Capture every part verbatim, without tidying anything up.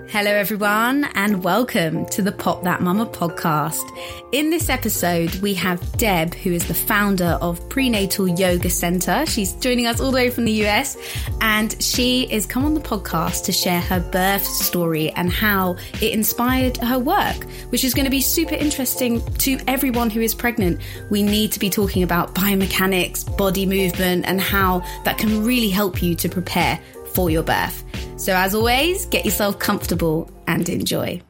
Hello everyone and welcome to the Pop That Mama podcast. In this episode, we have Deb, who is the founder of Prenatal Yoga Center. She's joining us all the way from the U S and she is come on the podcast to share her birth story and how it inspired her work, which is going to be super interesting to everyone who is pregnant. We need to be talking about biomechanics, body movement, and how that can really help you to prepare for your birth. So as always, get yourself comfortable and enjoy.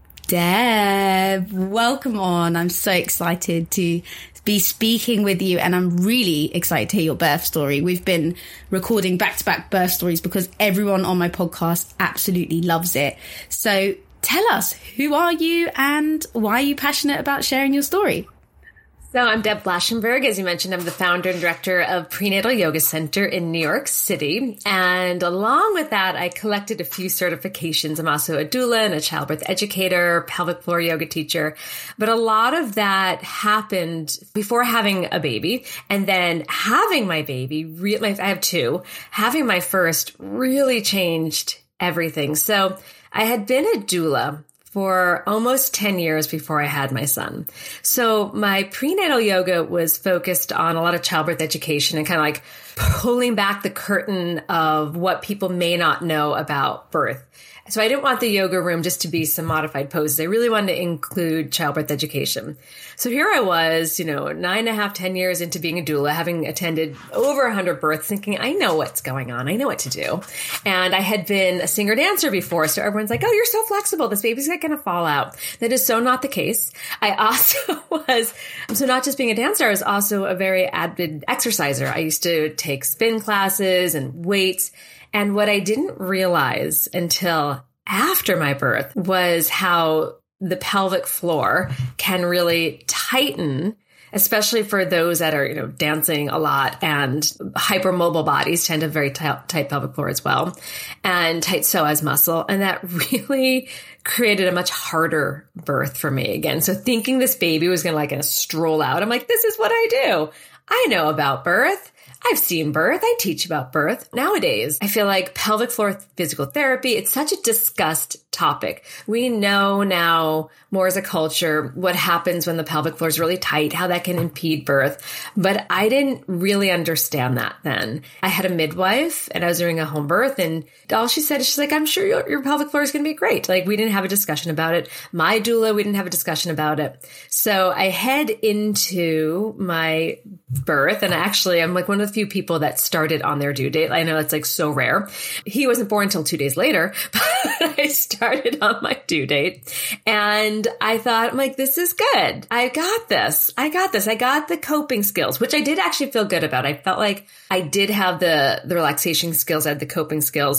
Deb, welcome on. I'm so excited to be speaking with you and I'm really excited to hear your birth story. We've been recording back-to-back birth stories because everyone on my podcast absolutely loves it. So tell us, who are you and why are you passionate about sharing your story? So I'm Deb Blaschenberg. As you mentioned, I'm the founder and director of Prenatal Yoga Center in New York City. And along with that, I collected a few certifications. I'm also a doula and a childbirth educator, pelvic floor yoga teacher. But a lot of that happened before having a baby. And then having my baby, re- I have two, having my first really changed everything. So I had been a doula for almost ten years before I had my son. So my prenatal yoga was focused on a lot of childbirth education and kind of like pulling back the curtain of what people may not know about birth. So I didn't want the yoga room just to be some modified poses. I really wanted to include childbirth education. So here I was, you know, nine and a half, ten years into being a doula, having attended over a hundred births, thinking, I know what's going on. I know what to do. And I had been a singer dancer before. So everyone's like, oh, you're so flexible. This baby's not going to fall out. That is so not the case. I also was, so not just being a dancer, I was also a very avid exerciser. I used to take spin classes and weights. And what I didn't realize until after my birth was how the pelvic floor can really tighten, especially for those that are, you know, dancing a lot, and hypermobile bodies tend to have very tight, tight pelvic floor as well, and tight psoas muscle. And that really created a much harder birth for me again. So thinking this baby was going to like gonna stroll out, I'm like, this is what I do. I know about birth. I've seen birth. I teach about birth. Nowadays, I feel like pelvic floor physical therapy, it's such a discussed topic. We know now more as a culture what happens when the pelvic floor is really tight, how that can impede birth. But I didn't really understand that then. I had a midwife and I was doing a home birth and all she said is she's like, I'm sure your, your pelvic floor is going to be great. Like we didn't have a discussion about it. My doula, we didn't have a discussion about it. So I head into my birth and actually I'm like one of the few people that started on their due date. I know it's like so rare. He wasn't born until two days later, but I started on my due date and I thought, I'm like, this is good. I got this. I got this. I got the coping skills, which I did actually feel good about. I felt like I did have the, the relaxation skills. I had the coping skills.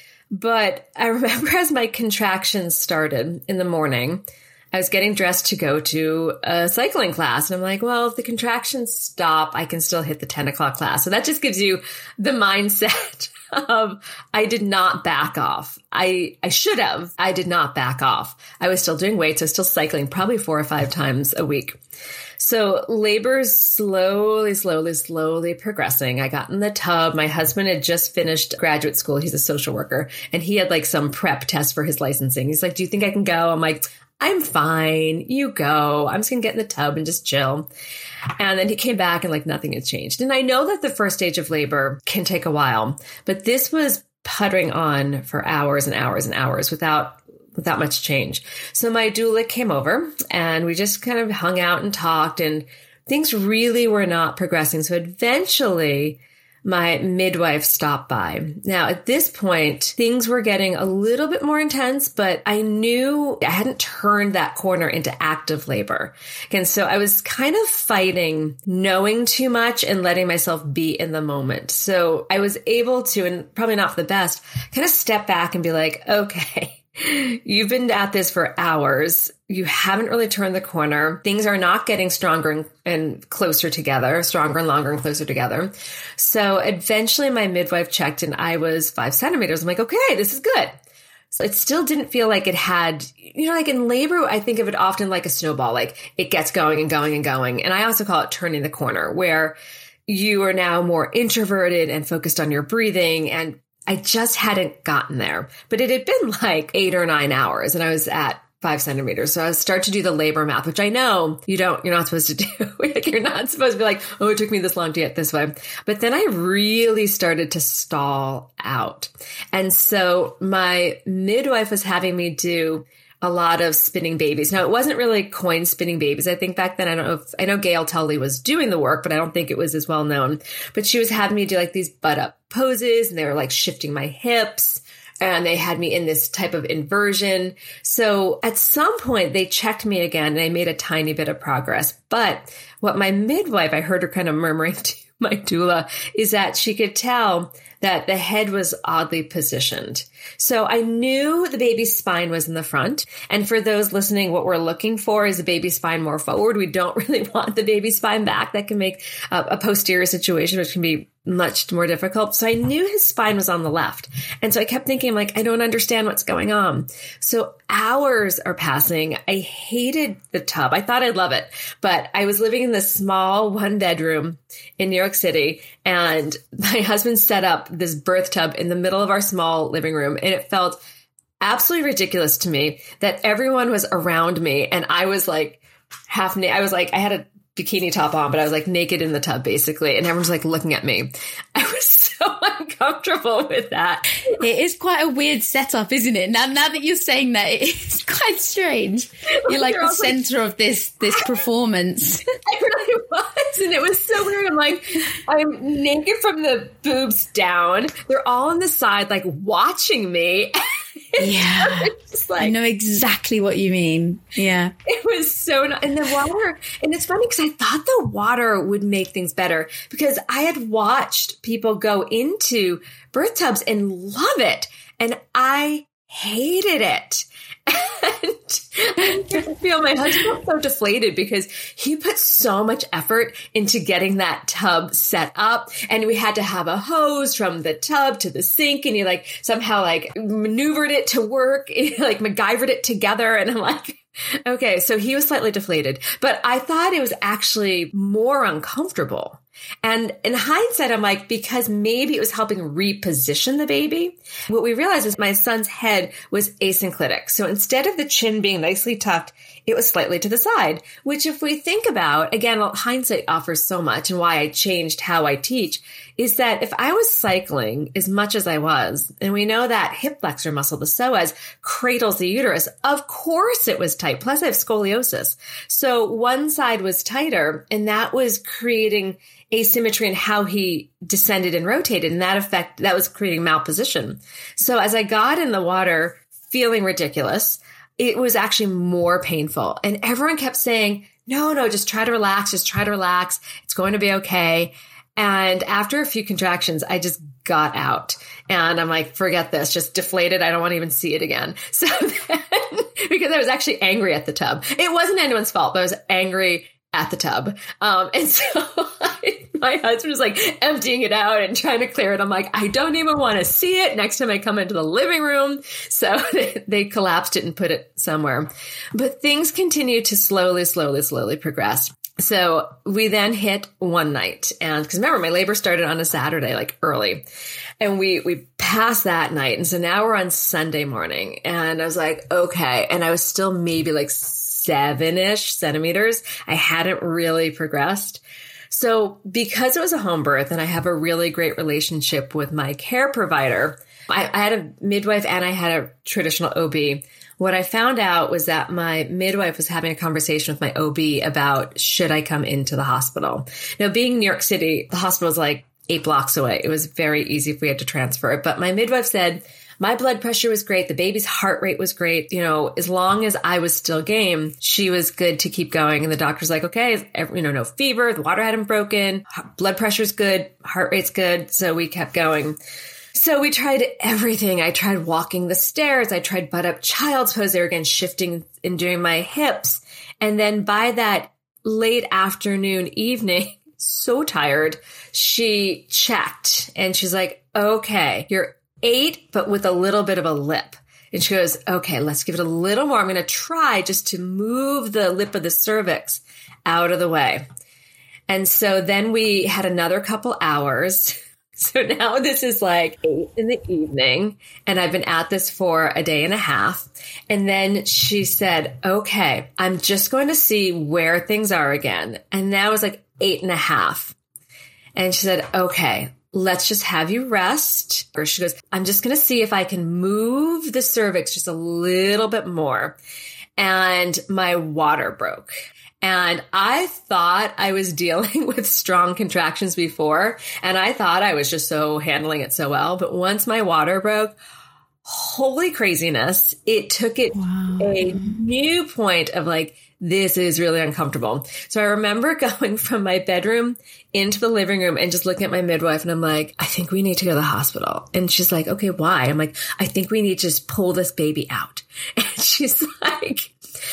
But I remember as my contractions started in the morning, I was getting dressed to go to a cycling class. And I'm like, well, if the contractions stop, I can still hit the ten o'clock class. So that just gives you the mindset of I did not back off. I, I should have. I did not back off. I was still doing weights. I was still cycling probably four or five times a week. So labor's slowly, slowly, slowly progressing. I got in the tub. My husband had just finished graduate school. He's a social worker and he had like some prep test for his licensing. He's like, do you think I can go? I'm like, I'm fine. You go. I'm just going to get in the tub and just chill. And then he came back and like nothing had changed. And I know that the first stage of labor can take a while, but this was puttering on for hours and hours and hours without without much change. So my doula came over and we just kind of hung out and talked and things really were not progressing. So eventually my midwife stopped by. Now, at this point, things were getting a little bit more intense, but I knew I hadn't turned that corner into active labor. And so I was kind of fighting knowing too much and letting myself be in the moment. So I was able to, and probably not for the best, kind of step back and be like, okay, you've been at this for hours. You haven't really turned the corner. Things are not getting stronger and, and closer together, stronger and longer and closer together. So eventually my midwife checked and I was five centimeters. I'm like, okay, this is good. So it still didn't feel like it had, you know, like in labor, I think of it often like a snowball, like it gets going and going and going. And I also call it turning the corner, where you are now more introverted and focused on your breathing and I just hadn't gotten there, but it had been like eight or nine hours and I was at five centimeters. So I start to do the labor math, which I know you don't, you're not supposed to do. Like you're not supposed to be like, oh, it took me this long to get this way. But then I really started to stall out. And so my midwife was having me do a lot of spinning babies. Now, it wasn't really coin spinning babies. I think back then, I don't know if, I know Gail Tully was doing the work, but I don't think it was as well known. But she was having me do like these butt up poses and they were like shifting my hips and they had me in this type of inversion. So at some point they checked me again and I made a tiny bit of progress. But what my midwife, I heard her kind of murmuring to my doula, is that she could tell that the head was oddly positioned. So I knew the baby's spine was in the front. And for those listening, what we're looking for is the baby's spine more forward. We don't really want the baby's spine back. That can make a, a posterior situation, which can be much more difficult. So I knew his spine was on the left. And so I kept thinking, like, I don't understand what's going on. So hours are passing. I hated the tub. I thought I'd love it, but I was living in this small one bedroom in New York City. And my husband set up this birth tub in the middle of our small living room. And it felt absolutely ridiculous to me that everyone was around me. And I was like half naked. I was like, I had a bikini top on, but I was like naked in the tub basically. And everyone's like looking at me. I was so uncomfortable with that. It is quite a weird setup, isn't it? Now, now that you're saying that, it's quite strange. You're like the center like, of this, this performance. I really was. And it was so weird. I'm like, I'm naked from the boobs down. They're all on the side, like watching me. Yeah. Like, I know exactly what you mean. Yeah. It was so, and the water, and it's funny because I thought the water would make things better because I had watched people go into birth tubs and love it. And I hated it. And I feel my husband was so deflated because he put so much effort into getting that tub set up. And we had to have a hose from the tub to the sink. And he like somehow like maneuvered it to work, like MacGyvered it together. And I'm like, okay, so he was slightly deflated, but I thought it was actually more uncomfortable. And in hindsight, I'm like, because maybe it was helping reposition the baby. What we realized is my son's head was asynclitic. So instead of the chin being nicely tucked, it was slightly to the side, which if we think about, again, hindsight offers so much and why I changed how I teach is that if I was cycling as much as I was, and we know that hip flexor muscle, the psoas, cradles the uterus, of course it was tight. Plus I have scoliosis. So one side was tighter and that was creating asymmetry in how he descended and rotated. And that effect, that was creating malposition. So as I got in the water feeling ridiculous, it was actually more painful. And everyone kept saying, no, no, just try to relax. Just try to relax. It's going to be okay. And after a few contractions, I just got out and I'm like, forget this, just deflated. I don't want to even see it again. So then, because I was actually angry at the tub. It wasn't anyone's fault, but I was angry at the tub. Um, and so I, my husband was like emptying it out and trying to clear it. I'm like, I don't even want to see it next time I come into the living room. So they, they collapsed it and put it somewhere. But things continued to slowly, slowly, slowly progress. So we then hit one night and because remember my labor started on a Saturday, like early and we, we passed that night. And so now we're on Sunday morning and I was like, okay. And I was still maybe like seven-ish centimeters. I hadn't really progressed. So because it was a home birth and I have a really great relationship with my care provider, I, I had a midwife and I had a traditional O B. What I found out was that my midwife was having a conversation with my O B about should I come into the hospital. Now, being in New York City, the hospital was like eight blocks away. It was very easy if we had to transfer it. But my midwife said, my blood pressure was great. The baby's heart rate was great. You know, as long as I was still game, she was good to keep going. And the doctor's like, okay, you know, no fever. The water hadn't broken. Blood pressure's good. Heart rate's good. So we kept going. So we tried everything. I tried walking the stairs. I tried butt up child's pose. They were again shifting and doing my hips. And then by that late afternoon, evening, so tired, she checked and she's like, okay, you're eight, but with a little bit of a lip. And she goes, okay, let's give it a little more. I'm going to try just to move the lip of the cervix out of the way. And so then we had another couple hours So now this is like eight in the evening and I've been at this for a day and a half. And then she said, okay, I'm just going to see where things are again. And that was like eight and a half. And she said, okay, let's just have you rest. Or she goes, I'm just going to see if I can move the cervix just a little bit more. And my water broke. And I thought I was dealing with strong contractions before. And I thought I was just so handling it so well. But once my water broke, holy craziness, it took it wow. a new point of like, this is really uncomfortable. So I remember going from my bedroom into the living room and just looking at my midwife and I'm like, I think we need to go to the hospital. And she's like, okay, why? I'm like, I think we need to just pull this baby out. And she's like,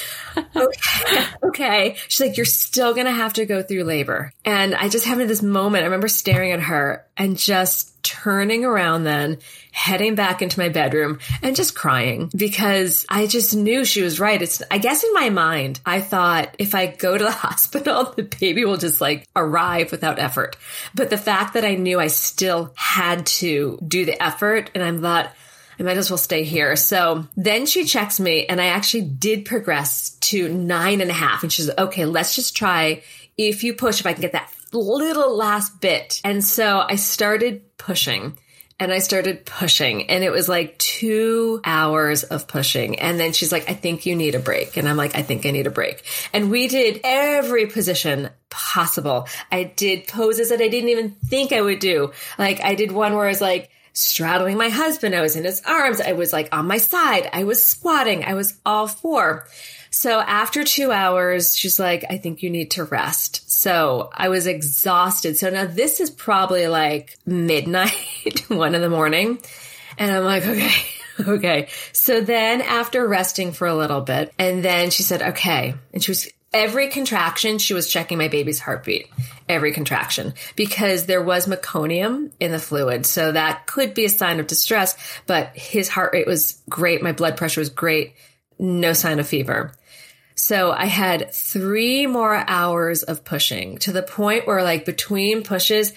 okay, okay. She's like, you're still going to have to go through labor. And I just had this moment. I remember staring at her and just turning around then, heading back into my bedroom and just crying because I just knew she was right. It's, I guess in my mind, I thought if I go to the hospital, the baby will just like arrive without effort. But the fact that I knew I still had to do the effort and I thought, I might as well stay here. So then she checks me and I actually did progress to nine and a half. And she's like, okay, let's just try if you push, if I can get that little last bit. And so I started pushing and I started pushing and it was like two hours of pushing. And then she's like, I think you need a break. And I'm like, I think I need a break. And we did every position possible. I did poses that I didn't even think I would do. Like I did one where I was like, straddling my husband. I was in his arms. I was like on my side. I was squatting. I was all four. So after two hours, she's like, I think you need to rest. So I was exhausted. So now this is probably like midnight, one in the morning. And I'm like, okay, okay. So then after resting for a little bit, and then she said, okay. And she was every contraction, she was checking my baby's heartbeat, every contraction, because there was meconium in the fluid. So that could be a sign of distress, but his heart rate was great. My blood pressure was great. No sign of fever. So I had three more hours of pushing to the point where like between pushes,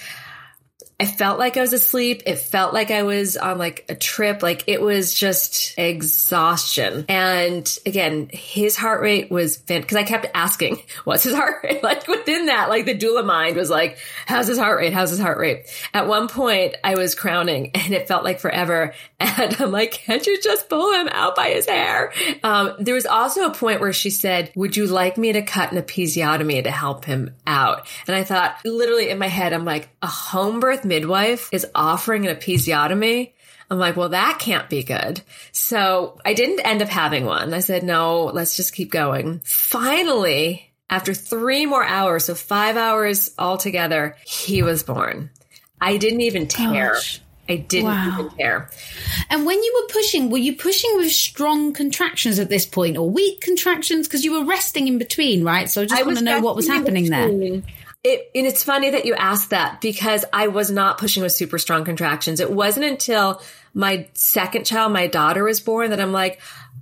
I felt like I was asleep. It felt like I was on like a trip. Like it was just exhaustion. And again, his heart rate was, because I kept asking, what's his heart rate? Like within that, like the doula mind was like, how's his heart rate? How's his heart rate? At one point I was crowning and it felt like forever. And I'm like, can't you just pull him out by his hair? Um, there was also a point where she said, would you like me to cut an episiotomy to help him out? And I thought literally in my head, I'm like, a home birth midwife is offering an episiotomy. I'm like, well, that can't be good. So I didn't end up having one. I said, no, let's just keep going. Finally, after three more hours, so five hours altogether, he was born. I didn't even tear. Gosh. I didn't wow. even tear. And when you were pushing, were you pushing with strong contractions at this point or weak contractions? Because you were resting in between, right? So I just I want to know what was happening there. It, and it's funny that you asked that because I was not pushing with super strong contractions. It wasn't until my second child, my daughter, was born that I'm like,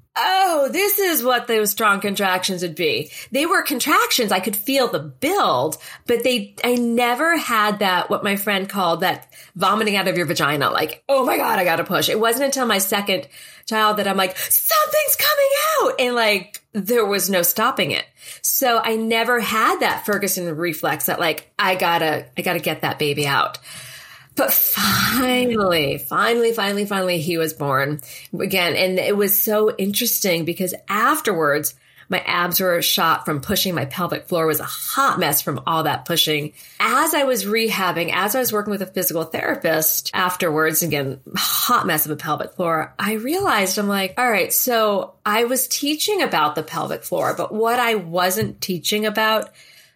oh, this is what those strong contractions would be. They were contractions. I could feel the build, but they, I never had that, what my friend called that vomiting out of your vagina. Like, oh my God, I got to push. It wasn't until my second child that I'm like, something's coming out. And like, there was no stopping it. So I never had that Ferguson reflex that like, I gotta, I gotta get that baby out. But finally, finally, finally, finally, he was born again. And it was so interesting because afterwards, my abs were shot from pushing. My pelvic floor was a hot mess from all that pushing. As I was rehabbing, as I was working with a physical therapist afterwards, again, hot mess of a pelvic floor, I realized I'm like, all right, so I was teaching about the pelvic floor, but what I wasn't teaching about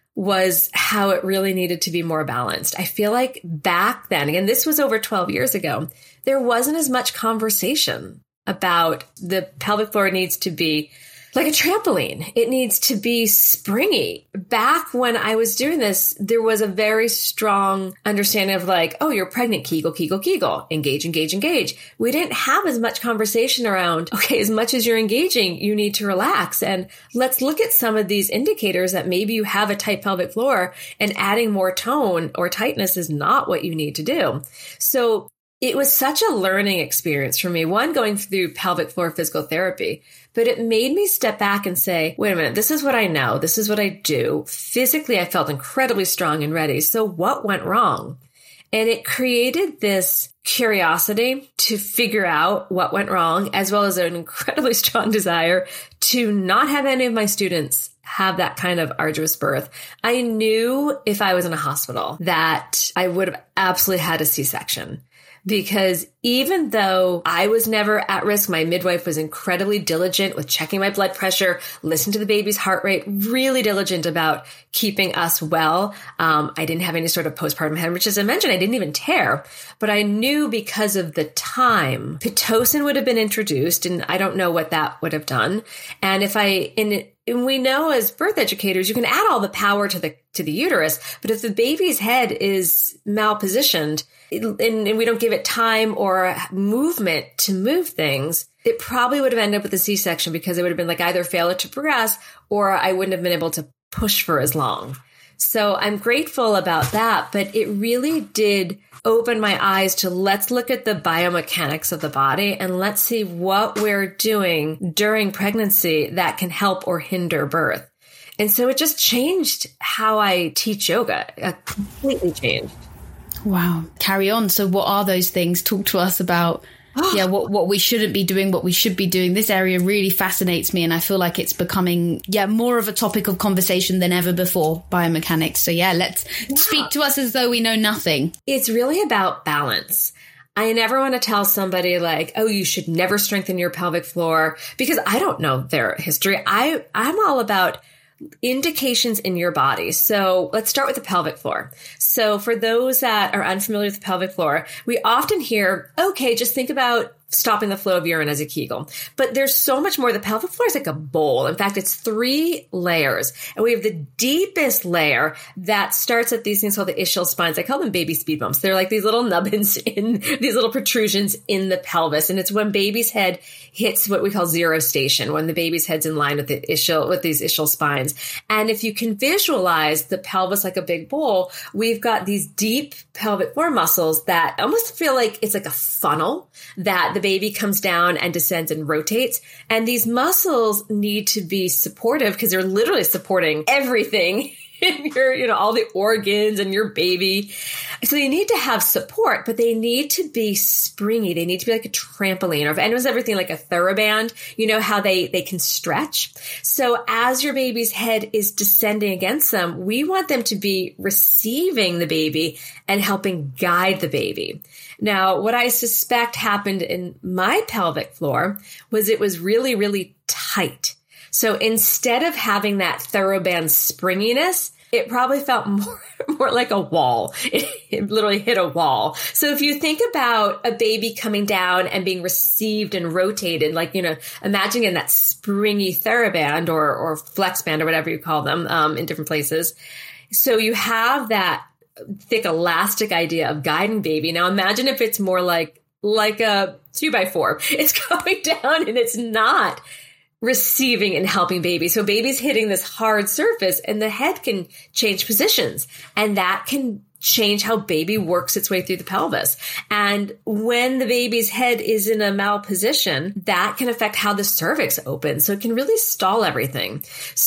was how it really needed to be more balanced. I feel like back then, again, this was over twelve years ago, there wasn't as much conversation about the pelvic floor needs to be like a trampoline. It needs to be springy. Back when I was doing this, there was a very strong understanding of like, oh, you're pregnant, Kegel, Kegel, Kegel, engage, engage, engage. We didn't have as much conversation around, okay, as much as you're engaging, you need to relax. And let's look at some of these indicators that maybe you have a tight pelvic floor and adding more tone or tightness is not what you need to do. So it was such a learning experience for me, one, going through pelvic floor physical therapy, but it made me step back and say, wait a minute, this is what I know. This is what I do. Physically, I felt incredibly strong and ready. So what went wrong? And it created this curiosity to figure out what went wrong, as well as an incredibly strong desire to not have any of my students have that kind of arduous birth. I knew if I was in a hospital that I would have absolutely had a C-section. Because even though I was never at risk, my midwife was incredibly diligent with checking my blood pressure, listening to the baby's heart rate, really diligent about keeping us well. Um, I didn't have any sort of postpartum hemorrhage. As I mentioned, I didn't even tear, but I knew because of the time, Pitocin would have been introduced, and I don't know what that would have done. And if I, in And we know as birth educators, you can add all the power to the to the uterus, but if the baby's head is malpositioned and, and we don't give it time or movement to move things, it probably would have ended up with a C-section because it would have been like either failure to progress or I wouldn't have been able to push for as long. So I'm grateful about that, but it really did open my eyes to let's look at the biomechanics of the body and let's see what we're doing during pregnancy that can help or hinder birth. And so it just changed how I teach yoga. It completely changed. Wow. Carry on. So what are those things? Talk to us about yeah, what, what we shouldn't be doing, what we should be doing. This area really fascinates me, and I feel like it's becoming, yeah, more of a topic of conversation than ever before, biomechanics. So yeah, let's yeah. speak to us as though we know nothing. It's really about balance. I never want to tell somebody like, oh, you should never strengthen your pelvic floor, because I don't know their history. I, I'm all about indications in your body. So let's start with the pelvic floor. So for those that are unfamiliar with the pelvic floor, we often hear, okay, just think about stopping the flow of urine as a Kegel. But there's so much more. The pelvic floor is like a bowl. In fact, it's three layers. And we have the deepest layer that starts at these things called the ischial spines. I call them baby speed bumps. They're like these little nubbins in these little protrusions in the pelvis. And it's when baby's head hits what we call zero station, when the baby's head's in line with the ischial, with these ischial spines. And if you can visualize the pelvis like a big bowl, we've got these deep pelvic floor muscles that almost feel like it's like a funnel that the baby comes down and descends and rotates. And these muscles need to be supportive because they're literally supporting everything in your, you know, all the organs and your baby. So you need to have support, but they need to be springy. They need to be like a trampoline, or if anyone's everything like a TheraBand, you know how they, they can stretch. So as your baby's head is descending against them, we want them to be receiving the baby and helping guide the baby. Now, what I suspect happened in my pelvic floor was it was really, really tight. So instead of having that TheraBand springiness, it probably felt more, more like a wall. It, it literally hit a wall. So if you think about a baby coming down and being received and rotated, like, you know, imagining that springy TheraBand or, or flex band or whatever you call them, um, in different places. So you have that thick elastic idea of guiding baby. Now imagine if it's more like, like a two by four. It's going down and it's not receiving and helping baby. So baby's hitting this hard surface and the head can change positions, and that can change how baby works its way through the pelvis. And when the baby's head is in a malposition, that can affect how the cervix opens. So it can really stall everything.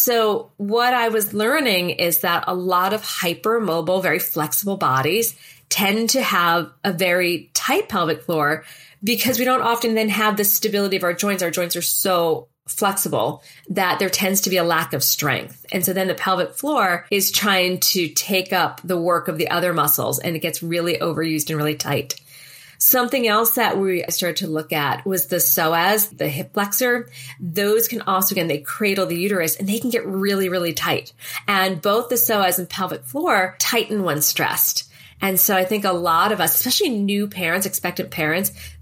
So what I was learning is that a lot of hypermobile, very flexible bodies tend to have a very tight pelvic floor because we don't often then have the stability of our joints. Our joints are so flexible that there tends to be a lack of strength. And so then the pelvic floor is trying to take up the work of the other muscles, and it gets really overused and really tight. Something else that we started to look at was the psoas, the hip flexor. Those can also, again, they cradle the uterus and they can get really, really tight. And both the psoas and pelvic floor tighten when stressed. And so I think a lot of us, especially new parents, expectant parents,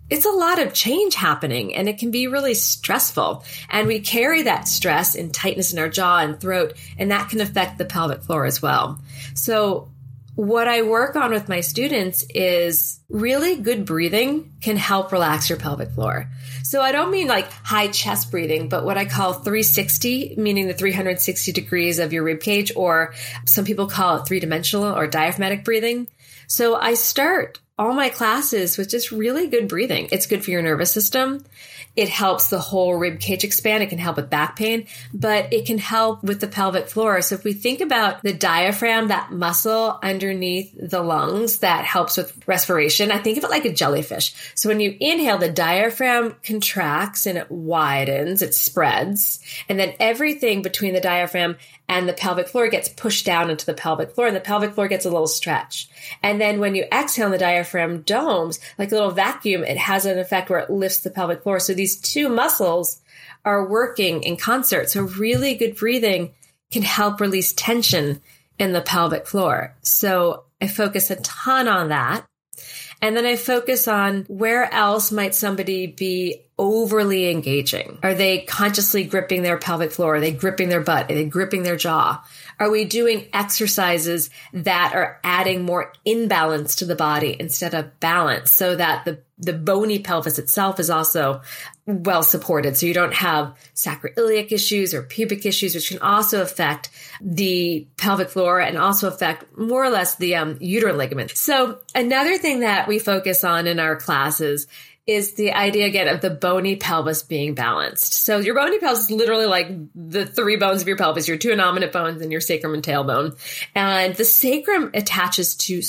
it's a lot of change happening and it can be really stressful. And we carry that stress and tightness in our jaw and throat, and that can affect the pelvic floor as well. So what I work on with my students is really good breathing can help relax your pelvic floor. So I don't mean like high chest breathing, but what I call three sixty, meaning the three hundred sixty degrees of your rib cage, or some people call it three-dimensional or diaphragmatic breathing. So I start all my classes with just really good breathing. It's good for your nervous system. It helps the whole rib cage expand. It can help with back pain, but it can help with the pelvic floor. So if we think about the diaphragm, that muscle underneath the lungs that helps with respiration, I think of it like a jellyfish. So when you inhale, the diaphragm contracts and it widens, it spreads, and then everything between the diaphragm and the pelvic floor gets pushed down into the pelvic floor, and the pelvic floor gets a little stretch. And then when you exhale, the diaphragm domes, like a little vacuum, it has an effect where it lifts the pelvic floor. So these two muscles are working in concert. So really good breathing can help release tension in the pelvic floor. So I focus a ton on that. And then I focus on where else might somebody be overly engaging. Are they consciously gripping their pelvic floor? Are they gripping their butt? Are they gripping their jaw? Are we doing exercises that are adding more imbalance to the body instead of balance, so that the, the bony pelvis itself is also well supported, so you don't have sacroiliac issues or pubic issues, which can also affect the pelvic floor and also affect more or less the um, uterine ligament. So another thing that we focus on in our classes is the idea, again, of the bony pelvis being balanced. So your bony pelvis is literally like the three bones of your pelvis, your two innominate bones and your sacrum and tailbone. And the sacrum attaches to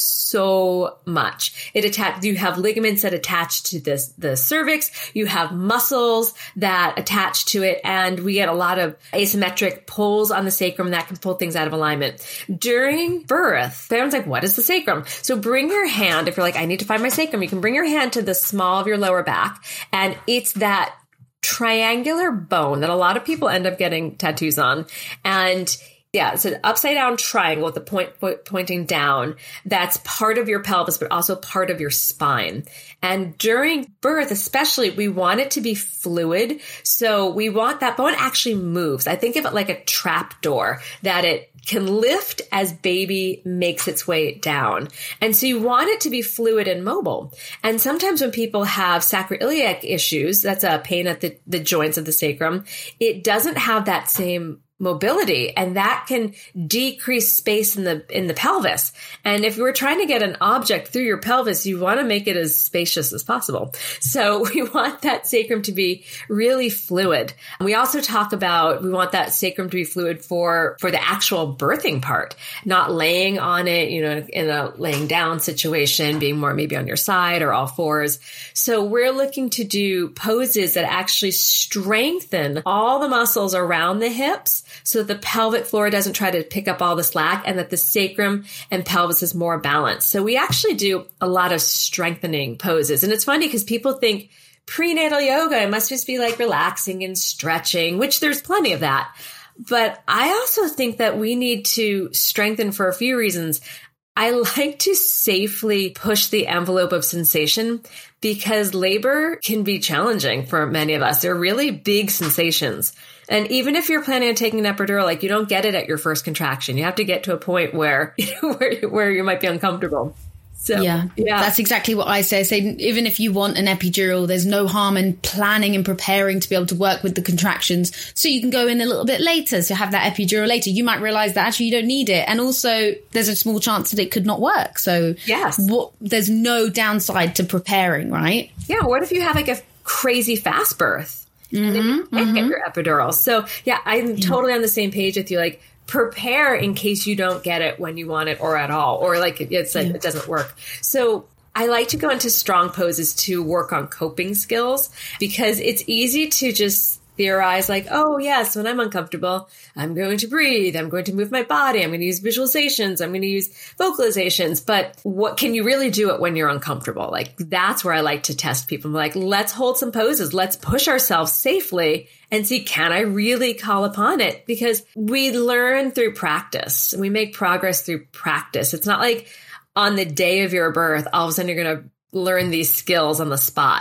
so much. It attach, you have ligaments that attach to this, the cervix. You have muscles that attach to it. And we get a lot of asymmetric pulls on the sacrum that can pull things out of alignment. During birth, everyone's like, what is the sacrum? So bring your hand, if you're like, I need to find my sacrum, you can bring your hand to the small of your lower back, and it's that triangular bone that a lot of people end up getting tattoos on. And yeah, it's an upside down triangle with the point, point pointing down. That's part of your pelvis, but also part of your spine. And during birth, especially, we want it to be fluid. So we want that bone actually moves. I think of it like a trap door, that it can lift as baby makes its way down. And so you want it to be fluid and mobile. And sometimes when people have sacroiliac issues, that's a pain at the, the joints of the sacrum, it doesn't have that same mobility, and that can decrease space in the in the pelvis. And if you were trying to get an object through your pelvis, you want to make it as spacious as possible. So we want that sacrum to be really fluid. We also talk about, we want that sacrum to be fluid for for the actual birthing part, not laying on it, you know, in a laying down situation, being more maybe on your side or all fours. So we're looking to do poses that actually strengthen all the muscles around the hips, so that the pelvic floor doesn't try to pick up all the slack, and that the sacrum and pelvis is more balanced. So we actually do a lot of strengthening poses. And it's funny because people think prenatal yoga, it must just be like relaxing and stretching, which there's plenty of that. But I also think that we need to strengthen for a few reasons. I like to safely push the envelope of sensation, because labor can be challenging for many of us. They're really big sensations. And even if you're planning on taking an epidural, like, you don't get it at your first contraction. You have to get to a point where, where, where you might be uncomfortable. So, yeah, yeah, that's exactly what I say. I say, even if you want an epidural, there's no harm in planning and preparing to be able to work with the contractions, so you can go in a little bit later, so have that epidural later. You might realize that actually you don't need it. And also there's a small chance that it could not work. So yes, what, there's no downside to preparing, right? Yeah. What if you have like a crazy fast birth? Mm-hmm, and then you can't mm-hmm. get your epidural. So yeah, I'm totally on the same page with you. Like, prepare in case you don't get it when you want it, or at all, or like it's like, yeah. it doesn't work. So I like to go into strong poses to work on coping skills, because it's easy to just theorize like, oh yes, when I'm uncomfortable, I'm going to breathe, I'm going to move my body, I'm going to use visualizations, I'm going to use vocalizations. But what can you really do it when you're uncomfortable? Like, that's where I like to test people. I'm like, let's hold some poses, let's push ourselves safely and see, can I really call upon it? Because we learn through practice. We make progress through practice. It's not like on the day of your birth, all of a sudden you're going to learn these skills on the spot.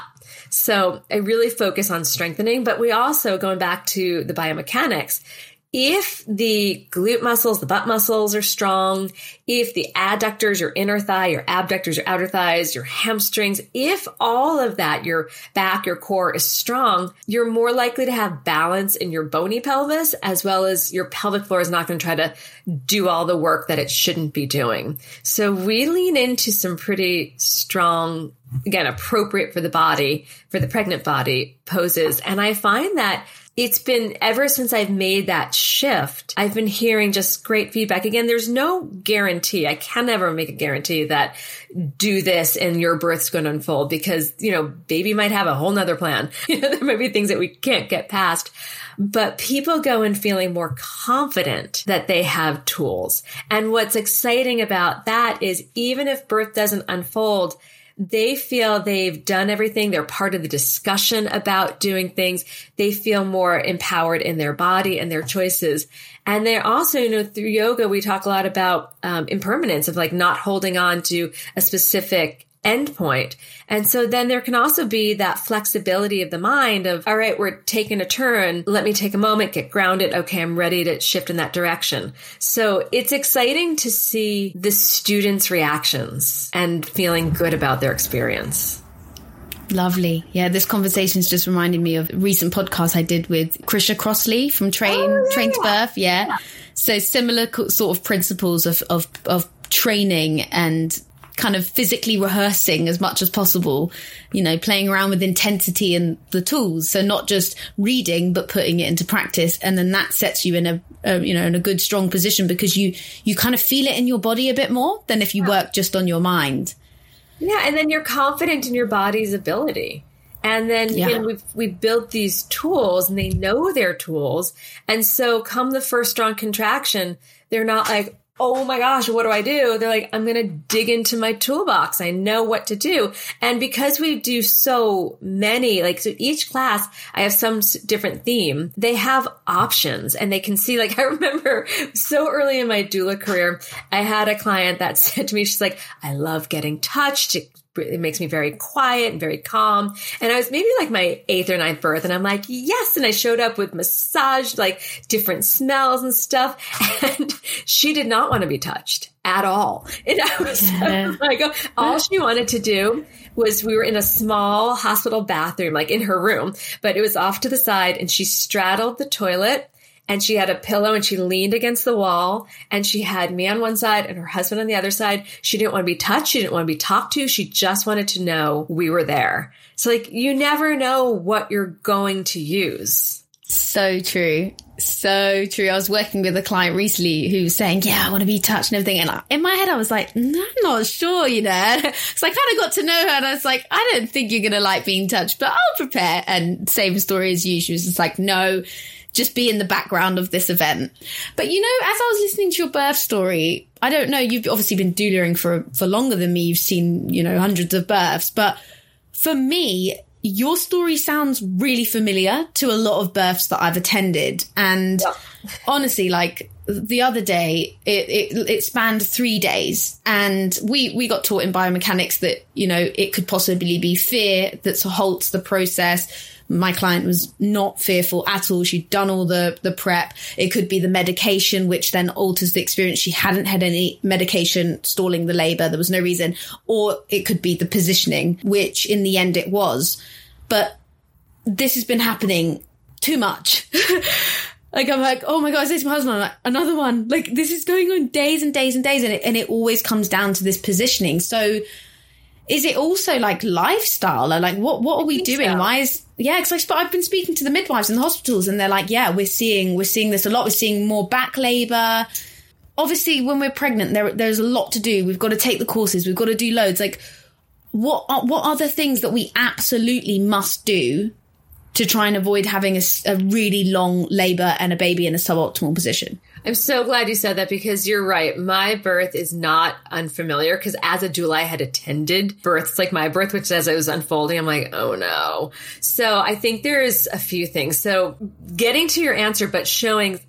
So I really focus on strengthening, but we also, going back to the biomechanics, if the glute muscles, the butt muscles are strong, if the adductors, your inner thigh, your abductors, your outer thighs, your hamstrings, if all of that, your back, your core is strong, you're more likely to have balance in your bony pelvis, as well as your pelvic floor is not going to try to do all the work that it shouldn't be doing. So we lean into some pretty strong, again, appropriate for the body, for the pregnant body poses. And I find that it's been, ever since I've made that shift, I've been hearing just great feedback. Again, there's no guarantee. I can never make a guarantee that do this and your birth's going to unfold, because, you know, baby might have a whole nother plan. You know, there might be things that we can't get past. But people go in feeling more confident that they have tools. And what's exciting about that is even if birth doesn't unfold, they feel they've done everything. They're part of the discussion about doing things. They feel more empowered in their body and their choices. And they're also, you know, through yoga, we talk a lot about um, impermanence, of like not holding on to a specific endpoint. And so then there can also be that flexibility of the mind of, all right, we're taking a turn. Let me take a moment, get grounded. Okay, I'm ready to shift in that direction. So it's exciting to see the students' reactions and feeling good about their experience. Lovely. Yeah, this conversation's just reminded me of a recent podcast I did with Krisha Crossley from Train oh, yeah, Train to yeah. Birth. Yeah. yeah. So similar sort of principles of, of, of training and kind of physically rehearsing as much as possible, you know, playing around with intensity and the tools. So not just reading, but putting it into practice. And then that sets you in a, a you know, in a good, strong position, because you, you kind of feel it in your body a bit more than if you work just on your mind. Yeah. And then you're confident in your body's ability. And then yeah. you know, we've, we built these tools and they know their tools. And so come the first strong contraction, they're not like, oh my gosh, what do I do? They're like, I'm going to dig into my toolbox. I know what to do. And because we do so many, like, so each class, I have some different theme. They have options and they can see, like, I remember so early in my doula career, I had a client that said to me, she's like, I love getting touched. It It makes me very quiet and very calm. And I was maybe like my eighth or ninth birth. And I'm like, yes. And I showed up with massaged, like different smells and stuff. And she did not want to be touched at all. And I was yeah. like, all she wanted to do was, we were in a small hospital bathroom, like in her room, but it was off to the side. And she straddled the toilet. And she had a pillow and she leaned against the wall, and she had me on one side and her husband on the other side. She didn't want to be touched. She didn't want to be talked to. She just wanted to know we were there. So like, you never know what you're going to use. So true. So true. I was working with a client recently who was saying, yeah, I want to be touched and everything. And I, in my head, I was like, no, I'm not sure, you know. So I kind of got to know her and I was like, I don't think you're going to like being touched, but I'll prepare. And same story as you. She was just like, no, just be in the background of this event. But, you know, as I was listening to your birth story, I don't know, you've obviously been doulaing for, for longer than me. You've seen, you know, hundreds of births. But for me, your story sounds really familiar to a lot of births that I've attended. And yeah. honestly, like the other day, it, it, it spanned three days. And we, we got taught in biomechanics that, you know, it could possibly be fear that halts the process. My client was not fearful at all. She'd done all the, the prep. It could be the medication, which then alters the experience. She hadn't had any medication stalling the labor. There was no reason. Or it could be the positioning, which in the end it was. But this has been happening too much. Like, I'm like, oh my God, is my husband? I'm like, another one. Like, this is going on days and days and days. And it, and it always comes down to this positioning. So is it also like lifestyle? Or like, what, what are we doing? So. Why is, yeah, because I've been speaking to the midwives in the hospitals and they're like, yeah, we're seeing, we're seeing this a lot. We're seeing more back labor. Obviously, when we're pregnant, there, there's a lot to do. We've got to take the courses. We've got to do loads. Like, what are, what are the things that we absolutely must do to try and avoid having a, a really long labor and a baby in a suboptimal position? I'm so glad you said that, because you're right. My birth is not unfamiliar, because as a doula, I had attended births like my birth, which as it was unfolding, I'm like, oh no. So I think there's a few things. So getting to your answer, but showing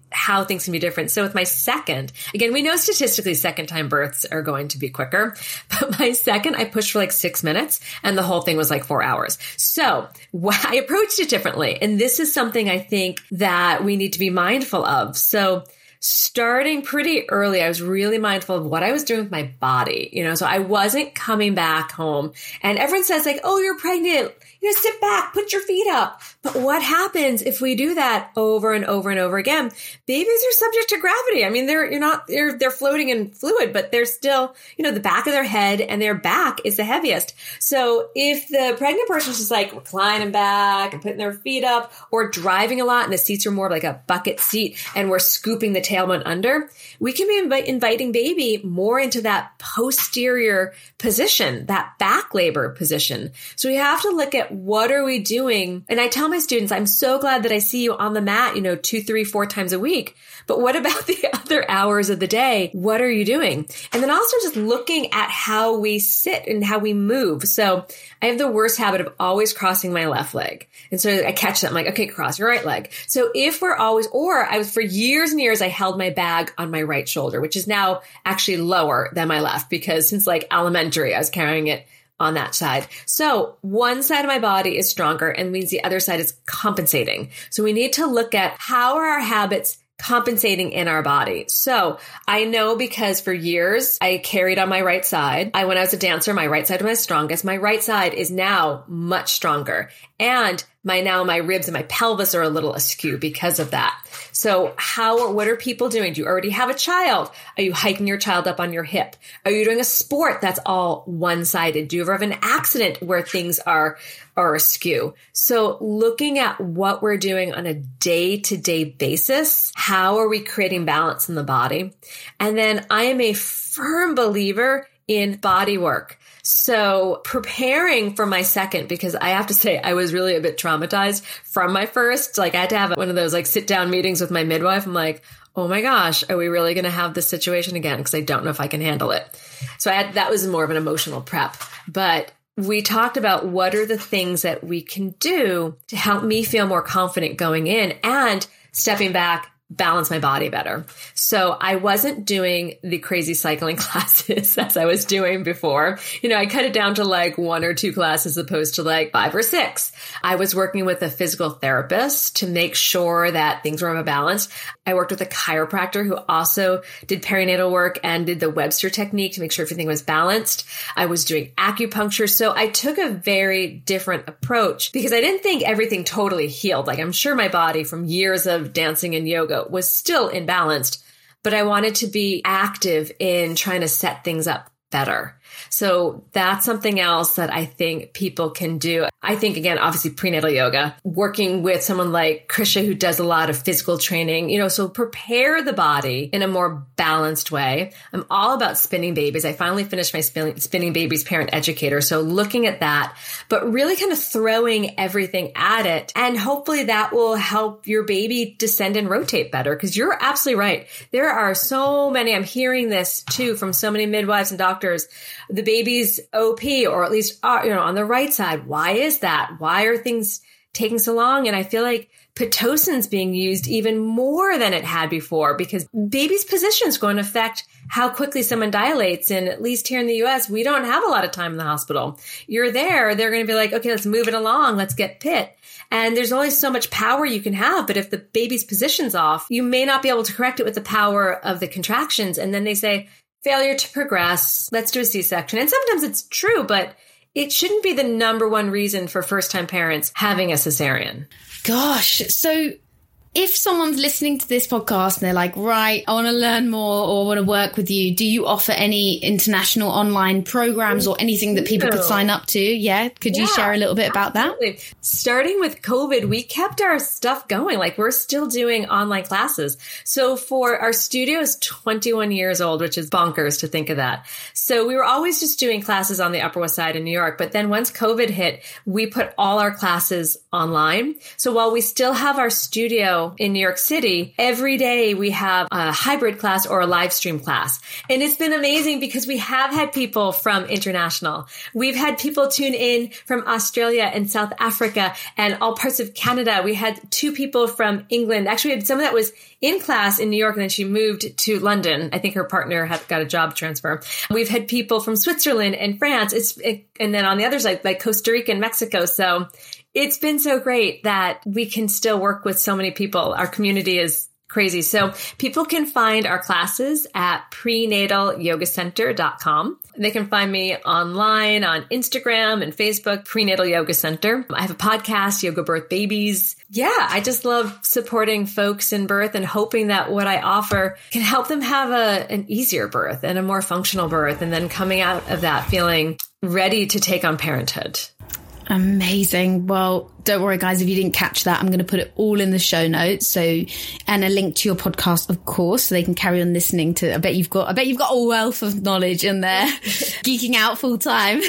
how things can be different. So with my second, again, we know statistically second time births are going to be quicker, but my second, I pushed for like six minutes and the whole thing was like four hours. So I approached it differently. And this is something I think that we need to be mindful of. So starting pretty early, I was really mindful of what I was doing with my body, you know, so I wasn't coming back home and everyone says like, oh, you're pregnant. You know, sit back, put your feet up. But what happens if we do that over and over and over again? Babies are subject to gravity. I mean, they're, you're not, they're, they're floating in fluid, but they're still, you know, the back of their head and their back is the heaviest. So if the pregnant person's just like reclining back and putting their feet up or driving a lot and the seats are more like a bucket seat and we're scooping the tailbone under, we can be invi- inviting baby more into that posterior position, that back labor position. So we have to look at what are we doing? And I tell my students, I'm so glad that I see you on the mat, you know, two, three, four times a week. But what about the other hours of the day? What are you doing? And then also just looking at how we sit and how we move. So I have the worst habit of always crossing my left leg. And so I catch that. I'm like, okay, cross your right leg. So if we're always, or I was for years and years, I held my bag on my right shoulder, which is now actually lower than my left because since like elementary, I was carrying it on that side. So one side of my body is stronger and means the other side is compensating. So we need to look at how are our habits compensating in our body. So I know because for years I carried on my right side. I, when I was a dancer, my right side was my strongest. My right side is now much stronger. And my, now my ribs and my pelvis are a little askew because of that. So how, what are people doing? Do you already have a child? Are you hiking your child up on your hip? Are you doing a sport that's all one-sided? Do you ever have an accident where things are, are askew? So looking at what we're doing on a day-to-day basis, how are we creating balance in the body? And then I am a firm believer in body work. So preparing for my second, because I have to say I was really a bit traumatized from my first, like I had to have one of those like sit down meetings with my midwife. I'm like, oh my gosh, are we really going to have this situation again? Because I don't know if I can handle it. So I had, that was more of an emotional prep, but we talked about what are the things that we can do to help me feel more confident going in and stepping back, balance my body better. So I wasn't doing the crazy cycling classes as I was doing before. You know, I cut it down to like one or two classes as opposed to like five or six. I was working with a physical therapist to make sure that things were balanced. I worked with a chiropractor who also did perinatal work and did the Webster technique to make sure everything was balanced. I was doing acupuncture. So I took a very different approach because I didn't think everything totally healed. Like I'm sure my body from years of dancing and yoga was still imbalanced, but I wanted to be active in trying to set things up better. So that's something else that I think people can do. I think, again, obviously prenatal yoga, working with someone like Krisha, who does a lot of physical training, you know, so prepare the body in a more balanced way. I'm all about spinning babies. I finally finished my spinning, spinning babies parent educator. So looking at that, but really kind of throwing everything at it. And hopefully that will help your baby descend and rotate better. Cause you're absolutely right. There are so many, I'm hearing this too from so many midwives and doctors. The baby's O P, or at least, uh, you know, on the right side. Why is that? Why are things taking so long? And I feel like Pitocin's being used even more than it had before because baby's position is going to affect how quickly someone dilates. And at least here in the U S, we don't have a lot of time in the hospital. You're there. They're going to be like, okay, let's move it along. Let's get pit. And there's only so much power you can have. But if the baby's position's off, you may not be able to correct it with the power of the contractions. And then they say, failure to progress, let's do a C-section. And sometimes it's true, but it shouldn't be the number one reason for first-time parents having a cesarean. Gosh, so if someone's listening to this podcast and they're like, right, I want to learn more or want to work with you, do you offer any international online programs or anything that people could sign up to? Yeah. Could you yeah, share a little bit about absolutely. that? Starting with COVID, we kept our stuff going. Like we're still doing online classes. So for our studio is twenty-one years old, which is bonkers to think of that. So we were always just doing classes on the Upper West Side in New York. But then once COVID hit, we put all our classes online. So while we still have our studio studio in New York City, every day we have a hybrid class or a live stream class. And it's been amazing because we have had people from international. We've had people tune in from Australia and South Africa and all parts of Canada. We had two people from England. Actually, we had someone that was in class in New York and then she moved to London. I think her partner had got a job transfer. We've had people from Switzerland and France. It's it, and then on the other side, like Costa Rica and Mexico. So it's been so great that we can still work with so many people. Our community is crazy. So people can find our classes at prenatal yoga center dot com. They can find me online on Instagram and Facebook, Prenatal Yoga Center. I have a podcast, Yoga Birth Babies. Yeah, I just love supporting folks in birth and hoping that what I offer can help them have a, an easier birth and a more functional birth, and then coming out of that feeling ready to take on parenthood. Amazing. Well, don't worry, guys, if you didn't catch that, I'm going to put it all in the show notes. So, and a link to your podcast, of course, so they can carry on listening to, I bet you've got, I bet you've got a wealth of knowledge in there, geeking out full time.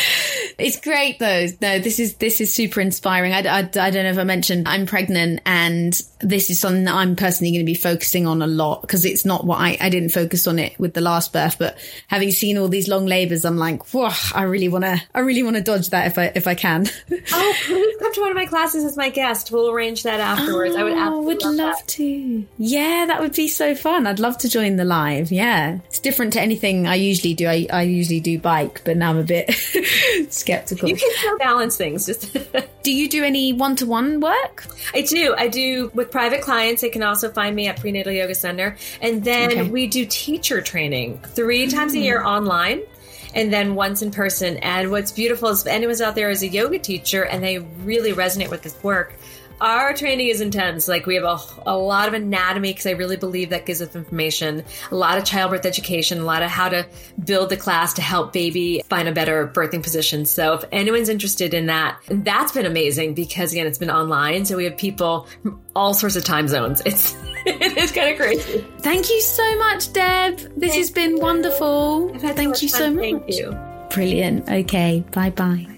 It's great though. No, this is, this is super inspiring. I, I, I don't know if I mentioned I'm pregnant, and this is something that I'm personally going to be focusing on a lot, because it's not what I, I didn't focus on it with the last birth, but having seen all these long labors, I'm like, whoa, I really want to, I really want to dodge that if I, if I can. Oh, please come to one of my classes as my guest. We'll arrange that afterwards. Oh, I would absolutely would love, love that. to. Yeah, that would be so fun. I'd love to join the live. Yeah. It's different to anything I usually do. I, I usually do bike, but now I'm a bit skeptical. You can still balance things. Just Do you do any one-to-one work? I do. I do with private clients. They can also find me at Prenatal Yoga Center. And then Okay. we do teacher training three times a year online, and then once in person. And what's beautiful is if anyone's out there as a yoga teacher and they really resonate with this work, our training is intense. Like we have a, a lot of anatomy, because I really believe that gives us information, a lot of childbirth education, a lot of how to build the class to help baby find a better birthing position. So if anyone's interested in that, and that's been amazing because again, it's been online. So we have people from all sorts of time zones. It's, it is kind of crazy. Thank you so much, Deb. This Thank has been you. wonderful. I've had so Thank much you fun. so much. Thank you. Brilliant. Okay. Bye-bye.